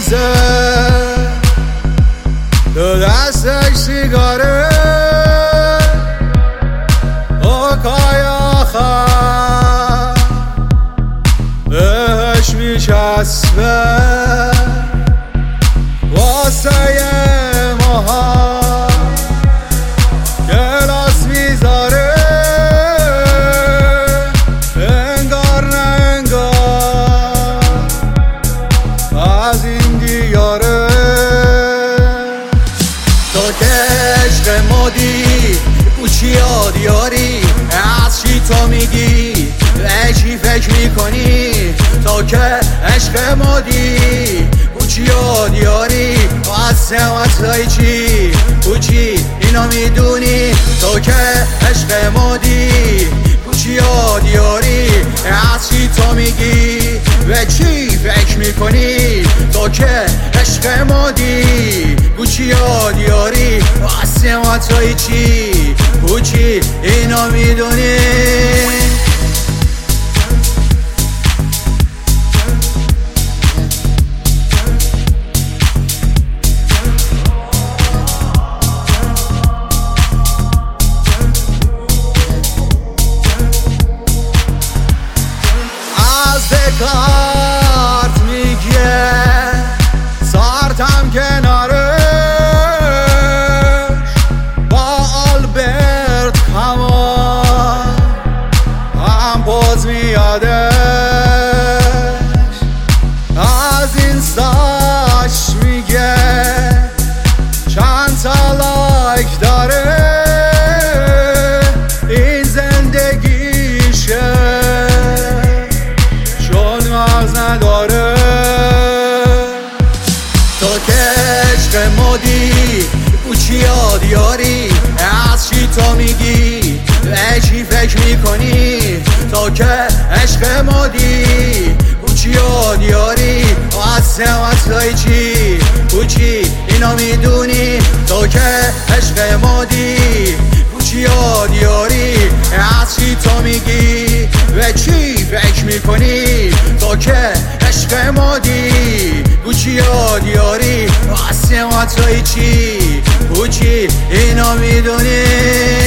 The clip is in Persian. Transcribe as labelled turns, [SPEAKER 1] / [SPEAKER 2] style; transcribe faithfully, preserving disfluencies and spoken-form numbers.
[SPEAKER 1] میریزه تو دستش سیگاره آقای آخر بهش میچسبه واسه ماها گلاس میذاره انگار نه انگار از این دیاره تو که عشق مادی کوچی ها دیاری از چی تو میگی به چی فکر میکنی تو که عشق مادی کوچی ها دیاری از سمت چی کوچی اینو میدونی تو که عشق مادی کوچی ها دیاری از چی تو میگی به چی فکر میکنی تو که عشق مادی کوچی ها دیاری از سمت چی کوچی اینو میدونی کارت میگه سارتم کنارش با آلبرت کمان هم باز میادش از این ساش میگه چند تا لایک داره این زندگیشه نداره تو که عشق مادی کوچی ها دیاری از چی تو میگی به چی فکر میکنی تو که عشق مادی کوچی ها دیاری از سمت چی کوچی اینو میدونی تو که عشق مادی کوچی ها دیاری از چی تو میگی به چی فکر میکنی تو که عشق مادی کوچی ها دیاری از سمت چی کوچی اینو میدونی